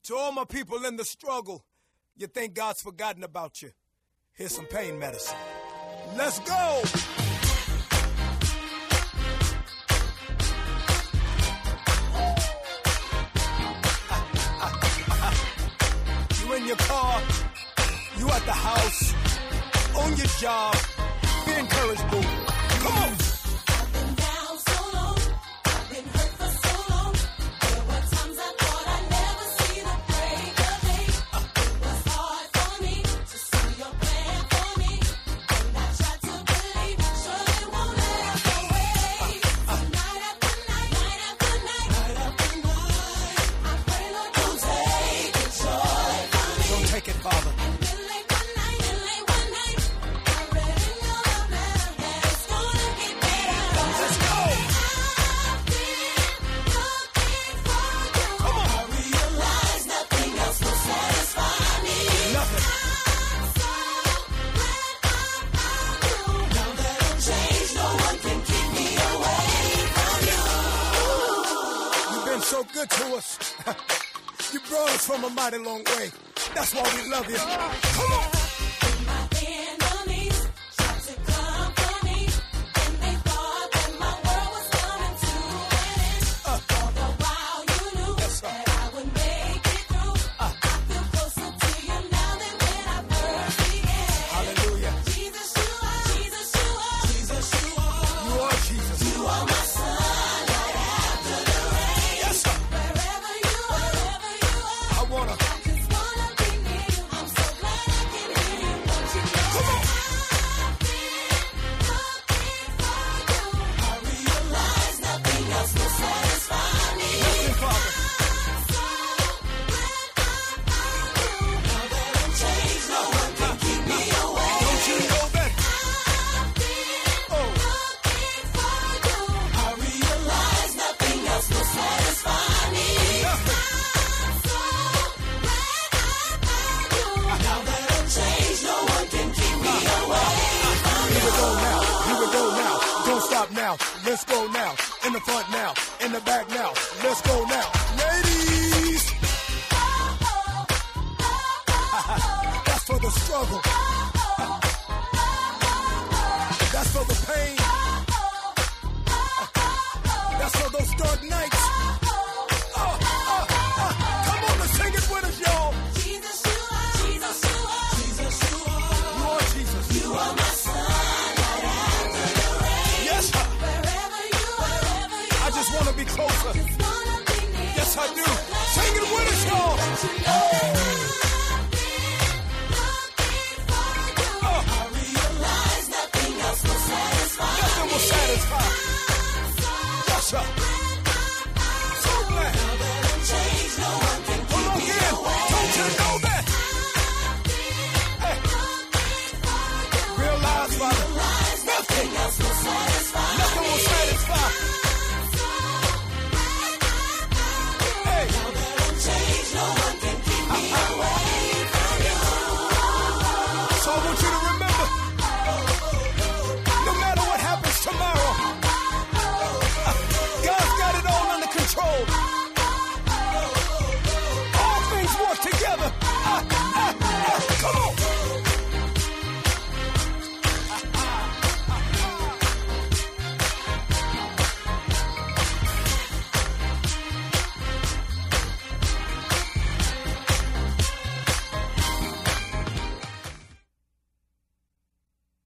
To all my people in the struggle, you think God's forgotten about you. Here's some pain medicine. Let's go! You in your car, you at the house, on your job, be encouraged, boo. Come on! So good to us. You brought us from a mighty long way. That's why we love you. Come on. Now, let's go now. In the front now, in the back now. Let's go now. Ladies! That's for the struggle.